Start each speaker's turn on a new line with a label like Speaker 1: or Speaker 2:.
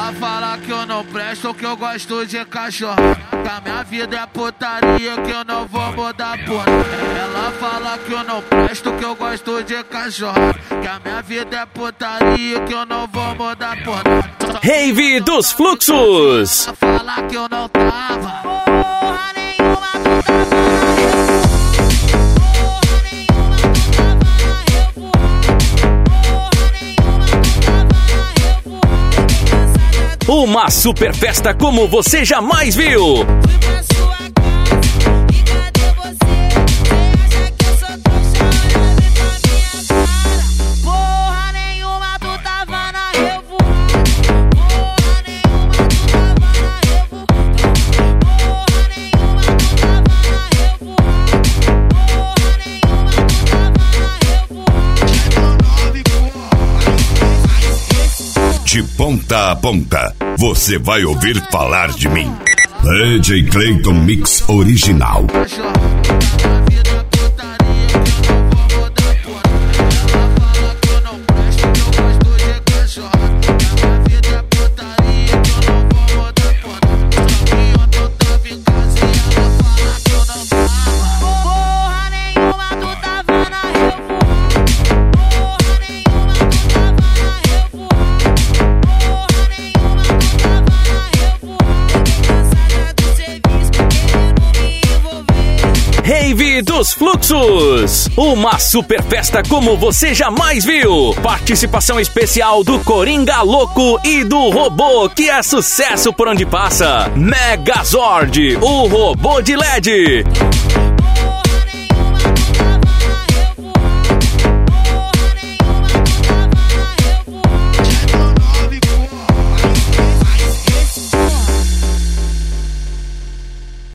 Speaker 1: Ela fala que eu não presto, que eu gosto de cachorro. Que a minha vida é putaria, que eu não vou mudar porra. Ela fala que eu não presto, que eu gosto de cachorro. Que a minha vida é putaria, que eu não vou mudar porra.
Speaker 2: Rave dos Fluxos.
Speaker 1: Ela fala que eu não tava porra nenhuma, tu tava
Speaker 2: Uma super festa como você jamais viu.
Speaker 3: Fui pra sua casa e cadê você? Você acha que eu sou trouxa? Olha bem pra minha cara. Porra nenhuma, tu tava na revoada. Porra nenhuma, tu tava na revoada. Porra nenhuma, tu tava na revoada. Porra nenhuma, tu tava na revoada.
Speaker 4: De ponta a ponta, você vai ouvir falar de mim. DJ Clayton Mix Original.
Speaker 2: Rave dos Fluxos. Uma super festa como você jamais viu. Participação especial do Coringa Louco e do Robô, que é sucesso por onde passa. Megazord, o robô de LED.